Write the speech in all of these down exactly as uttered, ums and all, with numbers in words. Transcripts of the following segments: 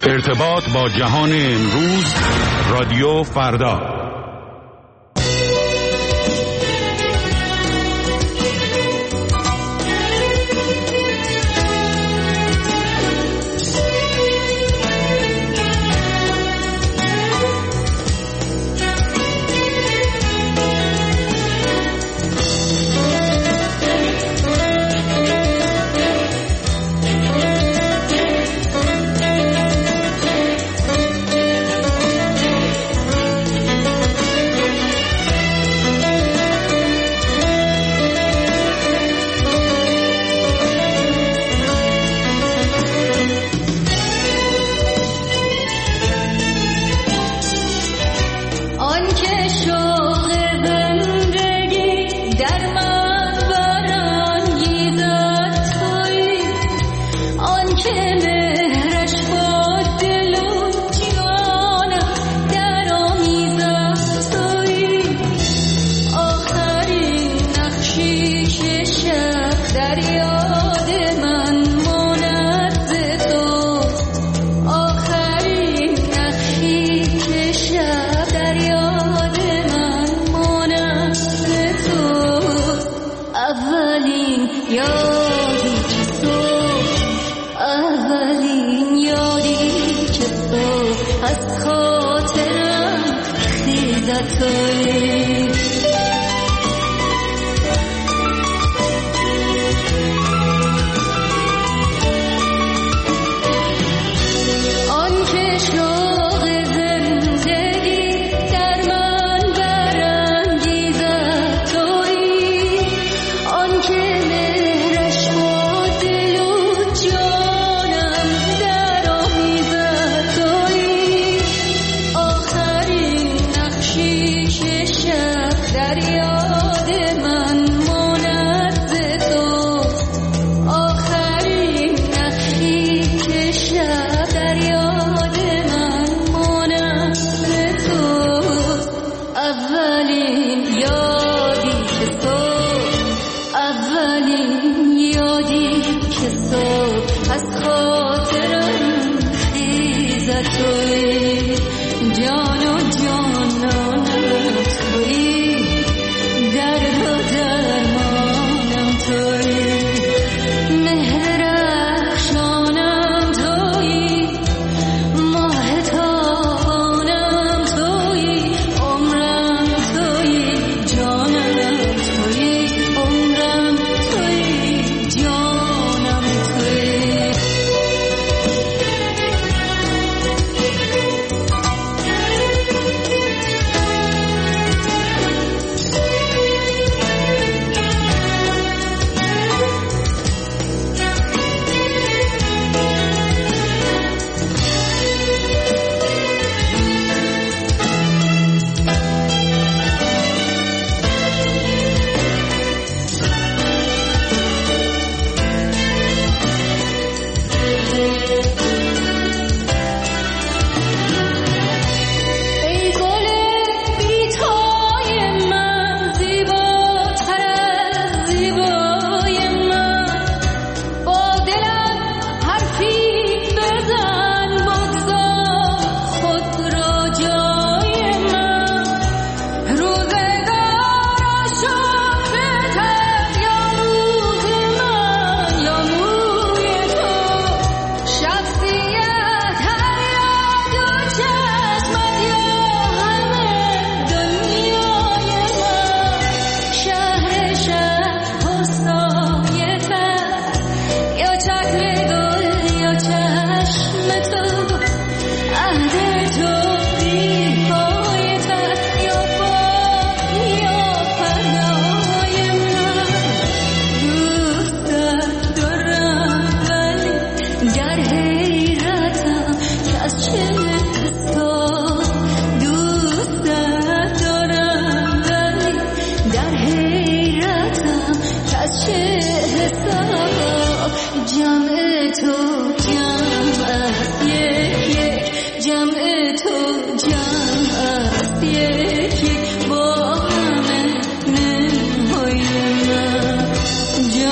ارتباط با جهان امروز، رادیو فردا.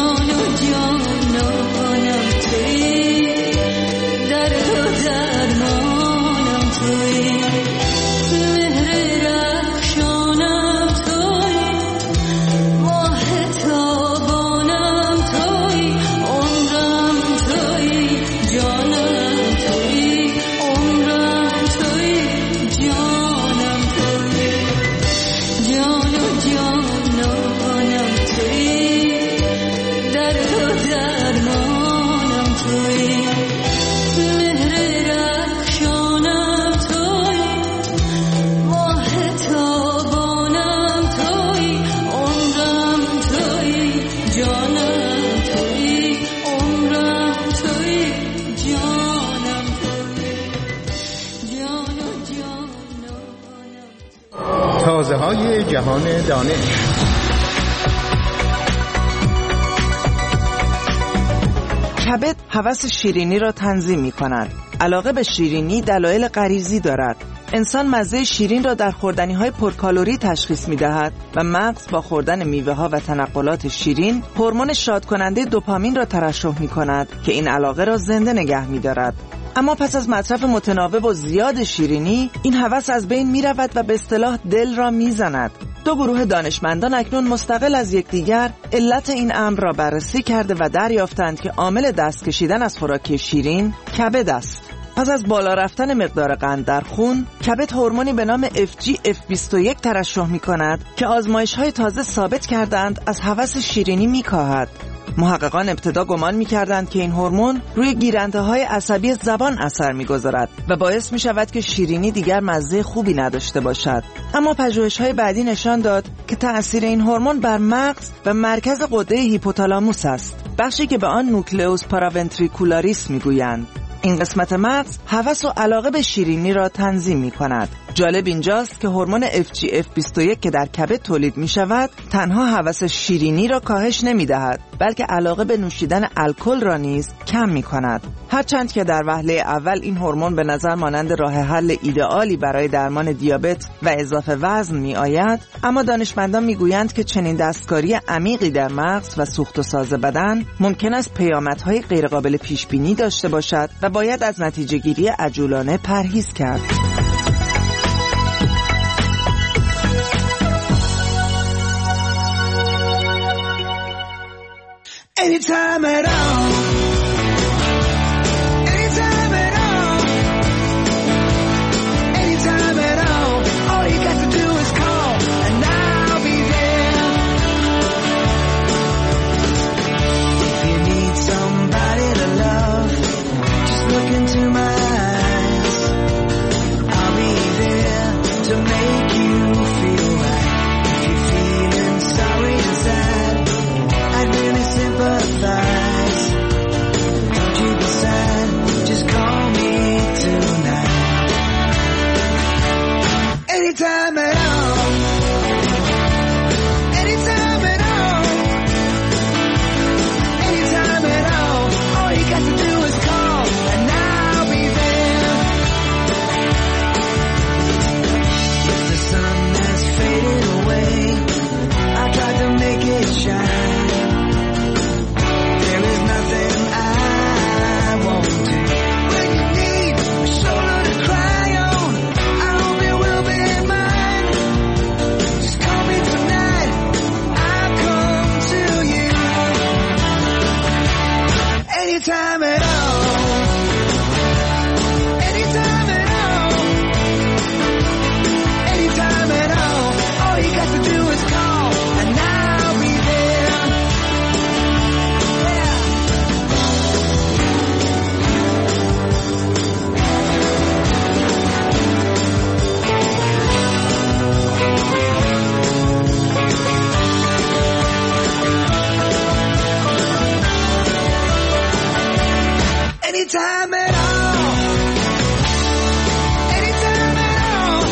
جانانم تویی، درد و درمان مغازه‌های جهان دانش. کبد هوس شیرینی را تنظیم می کند. علاقه به شیرینی دلایل غریزی دارد. انسان مزه شیرین را در خوردنی‌های پرکالری تشخیص می‌دهد و مغز با خوردن میوه‌ها و تنقلات شیرین هورمون شادکننده دوپامین را ترشح می‌کند که این علاقه را زنده نگه می‌دارد. اما پس از مصرف متناوب و زیاد شیرینی، این هوس از بین می‌رود و به اصطلاح دل را می‌زند. دو گروه دانشمندان اکنون مستقل از یکدیگر علت این امر را بررسی کرده و دریافتند که عامل دست کشیدن از خوراک شیرین کبد است. پس از بالا رفتن مقدار قند در خون، کبد هورمونی به نام اف جی اف بیست و یک ترشح می‌کند که آزمایش‌های تازه ثابت کردند از هوس شیرینی می‌کاهد. محققان ابتدا گمان می‌کردند که این هورمون روی گیرنده‌های عصبی زبان اثر می‌گذارد و باعث می‌شود که شیرینی دیگر مزه خوبی نداشته باشد. اما پژوهش‌های بعدی نشان داد که تأثیر این هورمون بر مغز و مرکز غده هیپوتالاموس است، بخشی که به آن نوکلئوس پاراونتریکولاریس می‌گویند. این قسمت مغز هوس و علاقه به شیرینی را تنظیم می کند. جالب اینجاست که هورمون اف جی اف بیست و یک که در کبد تولید می شود تنها هوس شیرینی را کاهش نمی دهد، بلکه علاقه به نوشیدن الکل را نیز کم می کند. هرچند که در وهله اول این هورمون به نظر مانند راه حل ایدئالی برای درمان دیابت و اضافه وزن می آید، اما دانشمندان می گویند که چنین دستکاری عمیقی در مغز و سوخت و ساز بدن ممکن است پیامدهای غیرقابل پیش بینی داشته باشد و باید از نتیجه گیری عجولانه پرهیز کرد. Anytime at all, anytime at all, anytime at all, all you got to do is call and I'll be there. If you need somebody to love, just look into my eyes. I'll be there to make you feel right. If you're feeling sorry and sad, I'd really sympathize. Don't you be sad, just call me tonight. Anytime at all, anytime at all, anytime at all, all you got to do is call and I'll be there. If the sun has faded away, I tried to make it shine. Anytime at all, anytime at all, anytime at all, all you got to do is call and I'll be there. Yeah. Anytime at all, anytime at all,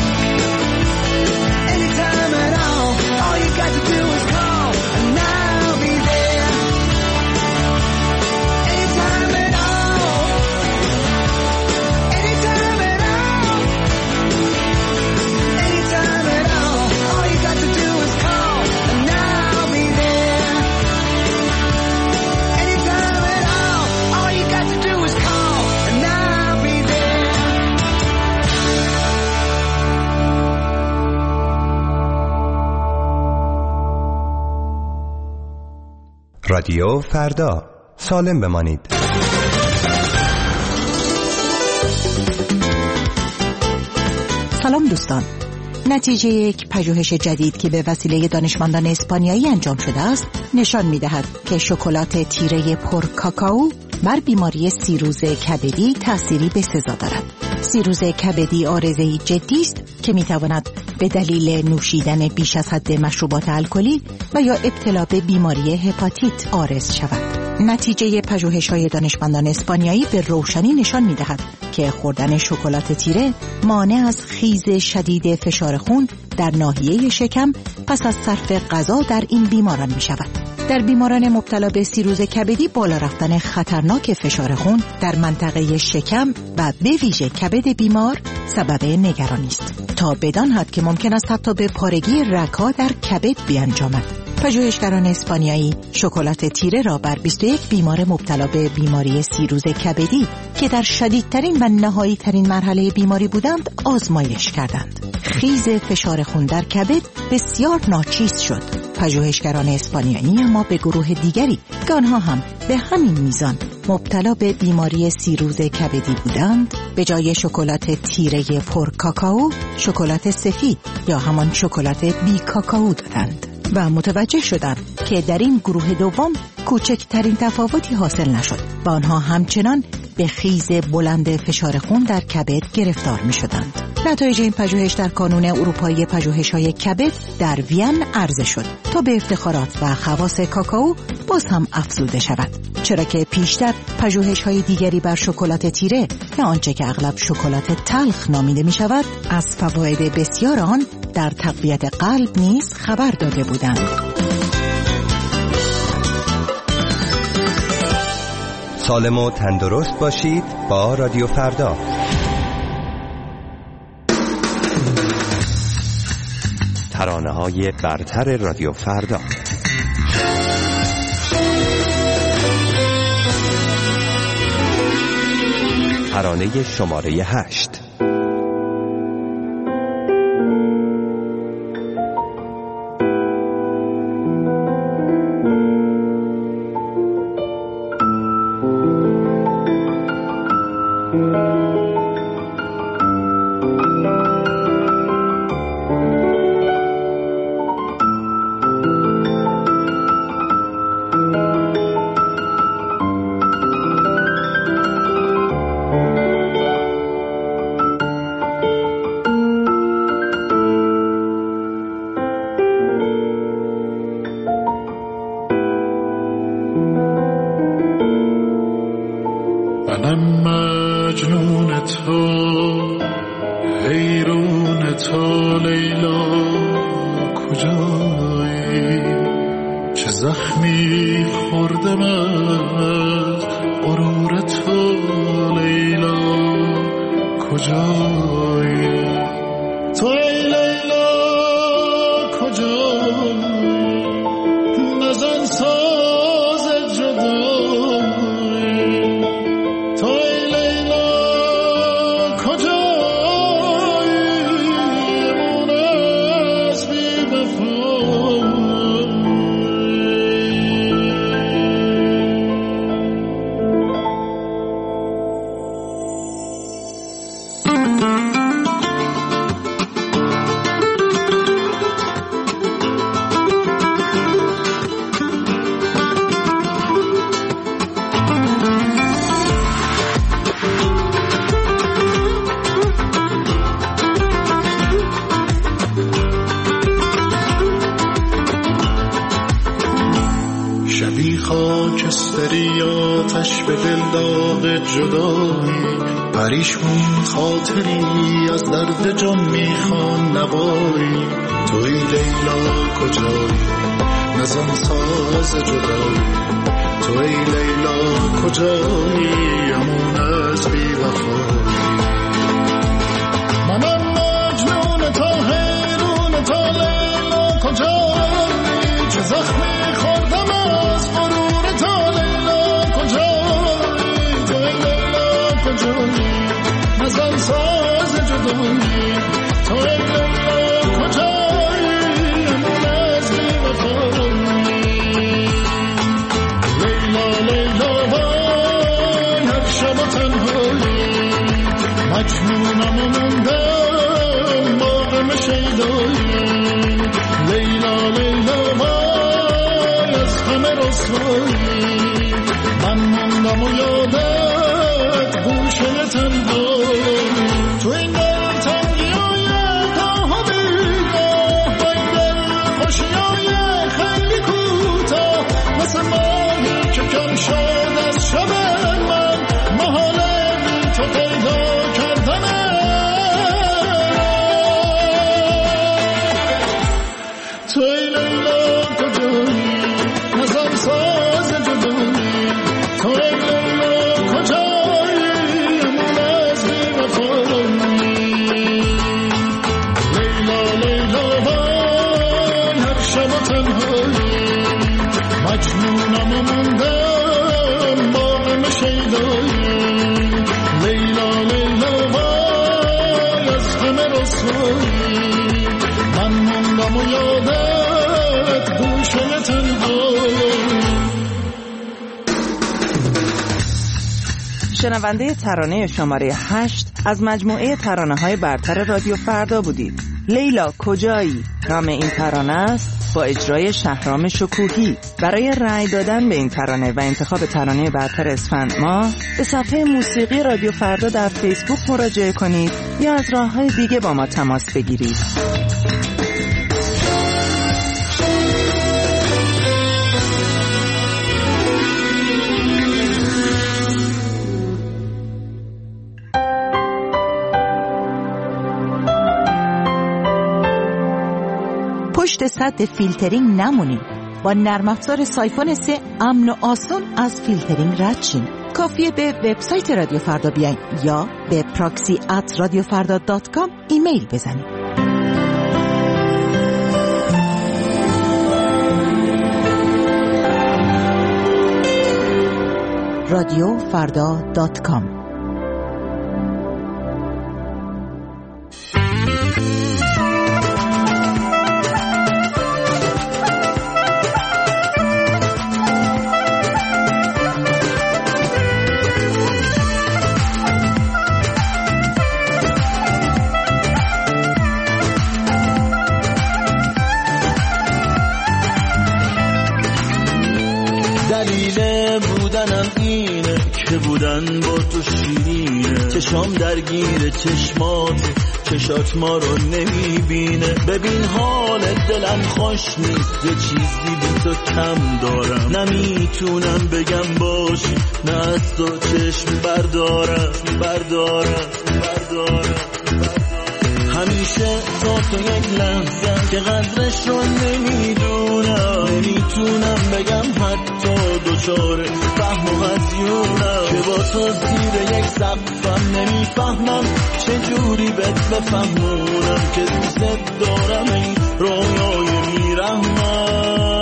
anytime at all, all you got to do is call and I'll be there. Anytime at all, anytime at all, anytime at all, all you got to do is call and I'll be there. Anytime at all, all you got to do is call and I'll be there. رادیو فردا، سالم بمانید. سلام دوستان. نتیجه یک پژوهش جدید که به وسیله دانشمندان اسپانیایی انجام شده است نشان می‌دهد که شکلات تیره پر کاکائو بر بیماری سیروز کبدی تأثیری بسزا دارد. سیروز کبدی عارضه‌ای جدی است که می‌تواند به دلیل نوشیدن بیش از حد مشروبات الکلی و یا ابتلا به بیماری هپاتیت عارض شود. نتیجه پژوهش‌های دانشمندان اسپانیایی به روشنی نشان می‌دهد که خوردن شکلات تیره مانع از خیز شدید فشار خون در ناحیه شکم پس از صرف غذا در این بیماران می شود. در بیماران مبتلا به سیروز کبدی بالا رفتن خطرناک فشار خون در منطقه شکم و به ویژه کبد بیمار سبب نگرانی است، تا بدان حد که ممکن است حتی به پارگی رگ‌ها در کبد بیانجامد. پژوهشگران اسپانیایی شکلات تیره را بر بیست و یک بیمار مبتلا به بیماری سیروز کبدی که در شدیدترین و نهایی ترین مرحله بیماری بودند آزمایش کردند. خیز فشار خون در کبد بسیار ناچیز شد. پژوهشگران اسپانیایی اما به گروه دیگری که آنها هم به همین میزان مبتلا به بیماری سیروز کبدی بودند، به جای شکلات تیره پر کاکائو شکلات سفید یا همان شکلات بی کاکائو دادند و متوجه شدند که در این گروه دوم کوچکترین تفاوتی حاصل نشد و آنها همچنان به خیز بلند فشار خون در کبد گرفتار می شدند. نتایج این پژوهش در کانون اروپایی پژوهش‌های کبد در وین عرضه شد تا به افتخارات و خواص کاکائو باز هم افزوده شود، چرا که پیشتر پژوهش‌های دیگری بر شکلات تیره یا آنچه که اغلب شکلات تلخ نامیده می شود از فواید بسیار آن در تقویت قلب نیز خبر داده بودند. سالم و تندرست باشید با رادیو فردا. ترانه‌های برتر رادیو فردا. ترانه شماره هشت. پریشون خاطری از درد جان میخوان نوایی، توی لیلا کجایی نزن ساز جدایی، توی لیلا کجایی امون از بی وفایی. منم مجنون تا حیرون تا لیلا کجایی، چه زخمی خوردم از غرور تا لیلا کجایی، توی لیلا کجایی نزن ساز جدایی، توی لیلا کجایی امون از بی وفایی. لیلا لیلا وای هر شب تنهایی، مجنونم و موندم باغم شیدایی. لیلا لیلا وای از همه رسوایی، من موندم و یادت گوشه تنهایی. تو این دل تنگی های گاه و بیگاه، با این دل خوشی های خیلی کوتاه، مثل ماهی که کم شد از شب من، محاله بی تو پیدا کردنه. شنونده ترانه شماره هشت از مجموعه ترانه‌های برتر رادیو فردا بودید. لیلا کجایی نام این ترانه است با اجرای شهرام شکوهی. برای رأی دادن به این ترانه و انتخاب ترانه برتر اسفند ماه به صفحه موسیقی رادیو فردا در فیسبوک مراجعه کنید یا از راه‌های دیگه با ما تماس بگیرید. پشت سد فیلترینگ نمونید. با نرم افزار سایفون سه امن و آسان از فیلترینگ رد شین. کافیه به وبسایت رادیو فردا بیاین یا به پراکسی ات رادیو فردا دات کام ایمیل بزنید. رادیو فردا دات کام. بودن با تو شیرینه، چشام درگیر چشمات، چشات ما رو نمیبینه. ببین حال دلم خوش نیست، یه چیزی بی تو کم دارم. نمیتونم بگم باشی، نه از تو چشم بردارم بردارم بردارم همیشه تا تو یک لحظه که قدرش رو نمیدونم. نمیتونم بگم حتی دوچار فهم و هزیونم که با تو زیر یک سقفم. نمیفهمم چجوری بهت بفهمونم که دوست دارم این رویای میرحمم.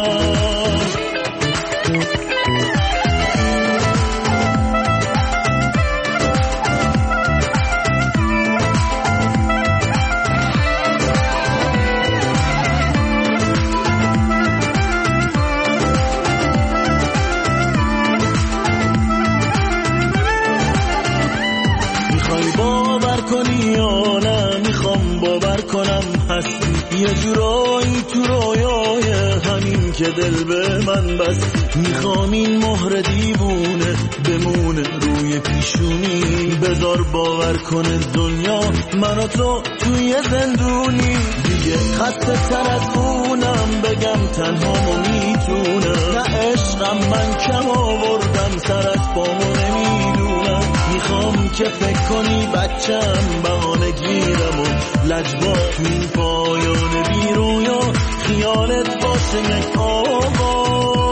یه جورایی تو رویای همین که دل به من بس. میخوام این مهر دیوونه بمونه روی پیشونی. بذار باور کنه دنیا من و تو توی زندونی. دیگه خسته تر از اونم بگم تنهامو میتونم. نه عشقم من کم آوردم سر از پامو نمیدونم. میخوام که فکر کنی بچم بهانه گیرم و لجبا تو این پایان بی رویا خیالت باشه یک آواز.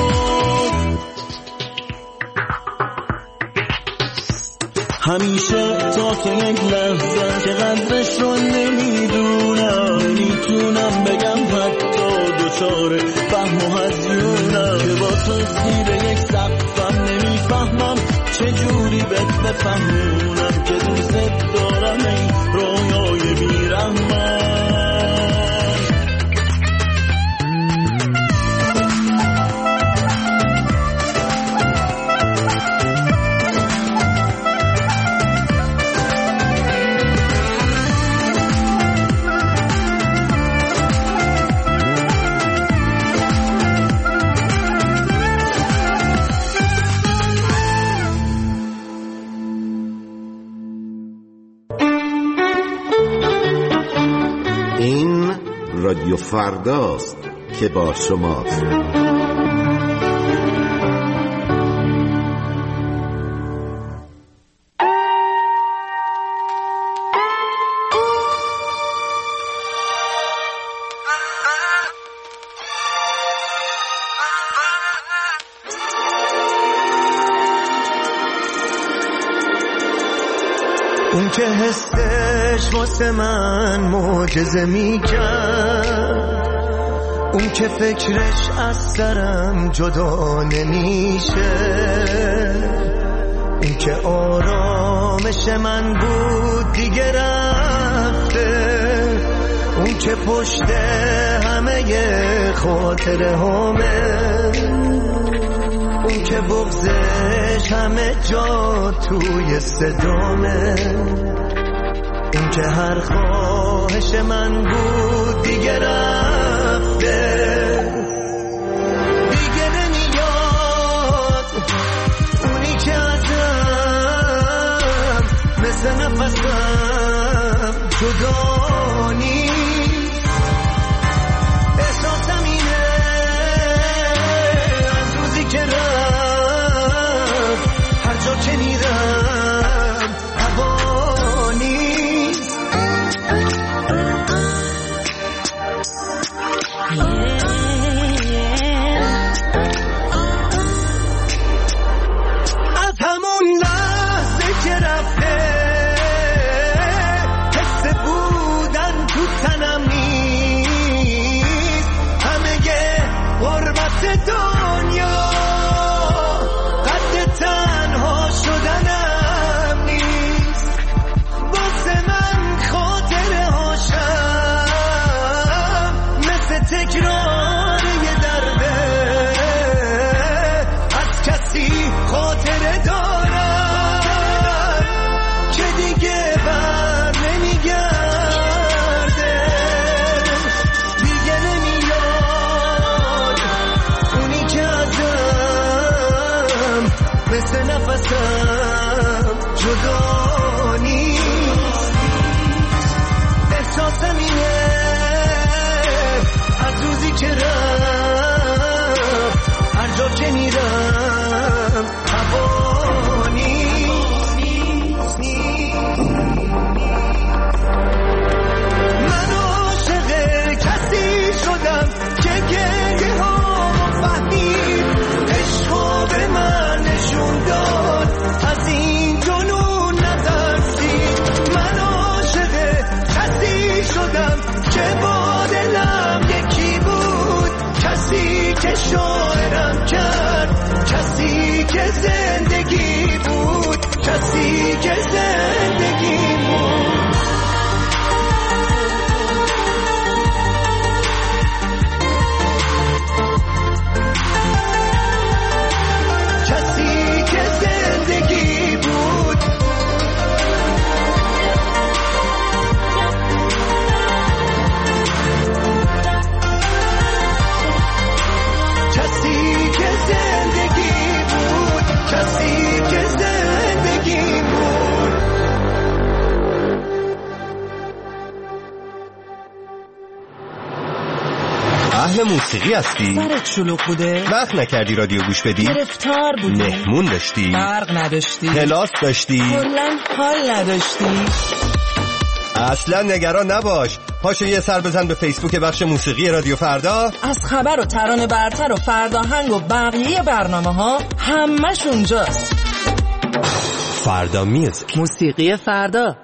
همیشه تا تو یک لحظه که قدرش رو نمیدونم. نمیتونم بگم حتی دوچار فهم و هزیونم که با تو زیر یک سقفم. نمیفهمم چجوری بهت بفهمونم که دوست دارم این رویای بیرحمم. رادیو فرداست که با شماست. اون که حسش واسه من معجزه میکرد، اون که فکرش از سرم جدا نمیشه، اون که آرامش من بود دیگه رفته، اون که پشت همه خاطره همه، اون که بغضش همه جا توی صدامه، اون که هر خواهش من بود دیگه رفته، دیگه نمیاد اونی که ازم مثل نفسم جدا نیست. احساسم اینه از روزی که رفت هر جا که میرم هوا نیست. از همون لحظه که رفته حس بودن تو تنم نیست، همه غربت دنیا قد تنها شدنم نیست. واسه من خاطره هاشم مثل تکرار یه درده، از کسی خاطره دارم که دیگه بر نمیگرده، دیگه نمیاد اونی که ازم مثل نفسم جدا نیست. احساسم اینه از روزی که رفت هر جا که میرم هوا نیست. من عاشق کسی شدم که گریه ها فهمید، عشقا به من نشون داد از این جنون نترسید. من عاشق کسی شدم که با دلم یکی بود، کسی که شاعرم کرد، کسی که زندگی بود، کسی که زندگی بود. کسی که زندگی بود. کسی که زندگی بود، کسی که زندگی بود. اهل موسیقی هستی؟ سرت شلوغ بوده؟ وقت نکردی رادیو گوش بدی؟ گرفتار بودی؟ مهمون داشتی؟ برق نداشتی؟ کلاس داشتی؟ کلاً حال نداشتی؟ اصلا نگران نباش، پاشو یه سر بزن به فیسبوک بخش موسیقی رادیو فردا. از خبر و ترانه برتر و فرداهنگ و بقیه برنامه ها همش اونجاست. فردا میوزیک، موسیقی فردا.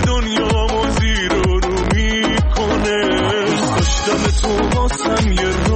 تو واسم یه